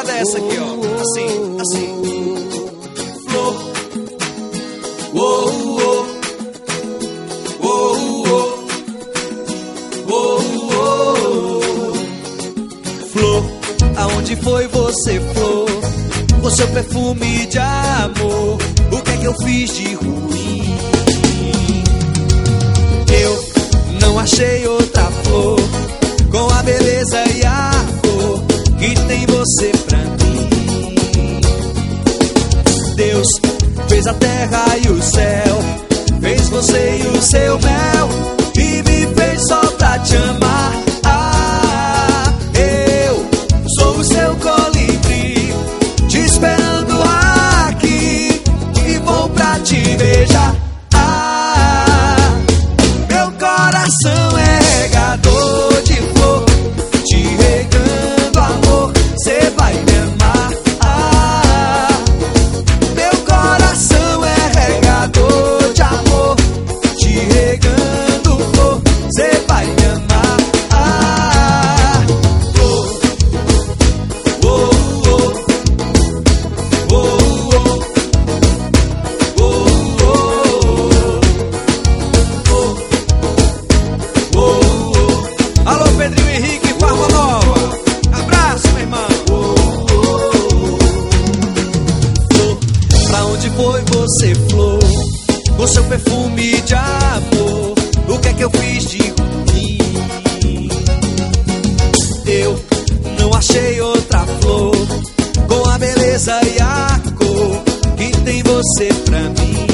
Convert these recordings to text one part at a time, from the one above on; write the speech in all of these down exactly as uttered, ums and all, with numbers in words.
pegada é essa aqui, ó. Assim, assim. Flor. Uou, uou. Uou, uou. Uou, uou. Flor, aonde foi você, flor? O seu perfume de amor, o que é que eu fiz de ruim? Eu não achei outra flor com a beleza e a cor que tem você pra mim. Deus fez a terra e o céu, fez você e o seu mel, e me fez só pra te amar. Ah, eu sou o seu colibri, te esperando aqui, e vou pra te beijar. Ah, meu coração é regador de flor, te regando amor, cê vai me amar. Ah, meu coração é regador de amor, te regando flor, cê vai me amar. Ah, flor. Oh, oh. Oh, oh. Oh, oh. Oh, oh. Alô, Pedrinho Henrique, Farma Nova. Abraço, meu irmão. Oh, oh. Flor, pra onde foi você, flor? Com seu perfume de amor, o que é que eu fiz de ruim? Eu não achei outra flor com a beleza e a cor que tem você pra mim.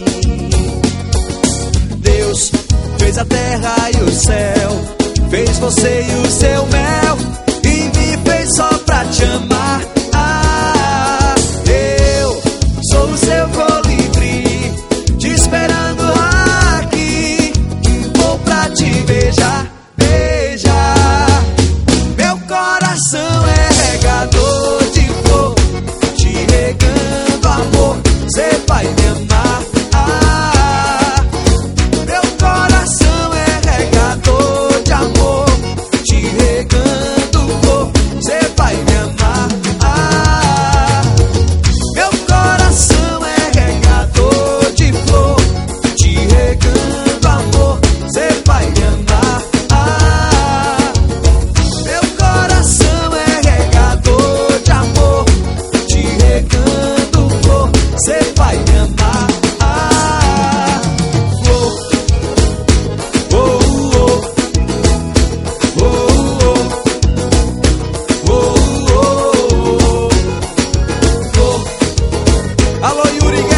Deus fez a terra e o céu, fez você e o seu mel, e me fez só pra te amar. Ah, eu sou o seu colibri, te esperando aqui, e vou pra te beijar, beijar. Meu coração é regador de flor, te regando amor, cê vai me amar. Ah, meu coração é regador de amor, te regando flor, cê vai me amar. Ah, meu coração é regador de flor, te regando amor, cê vai me amar. Ah, meu coração é regador de amor, te regando flor, cê vai me amar. Ah, flor. Oh, oh. Oh, oh. Oh, oh. Flor. Alô, Yuri.